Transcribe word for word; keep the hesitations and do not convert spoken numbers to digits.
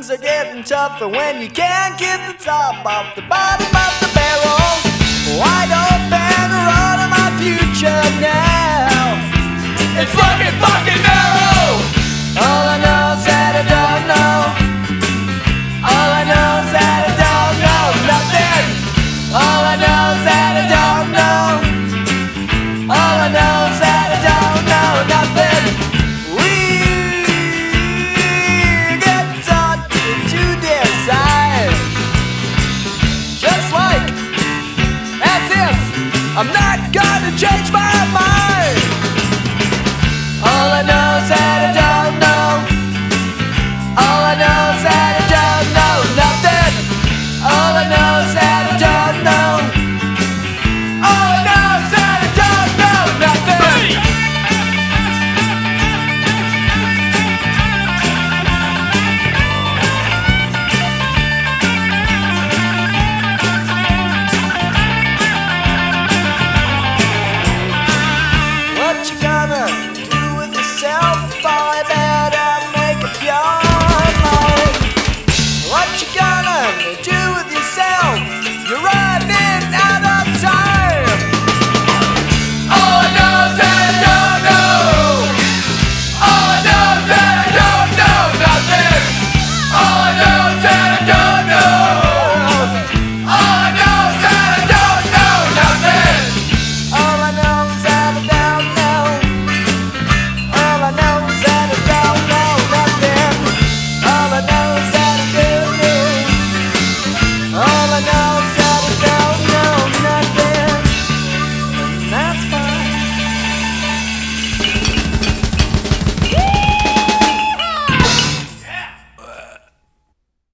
things are getting tougher when you can't get the top off the bottom of the barrel. Wide open, run of my future now. It's fucking fucking barrel.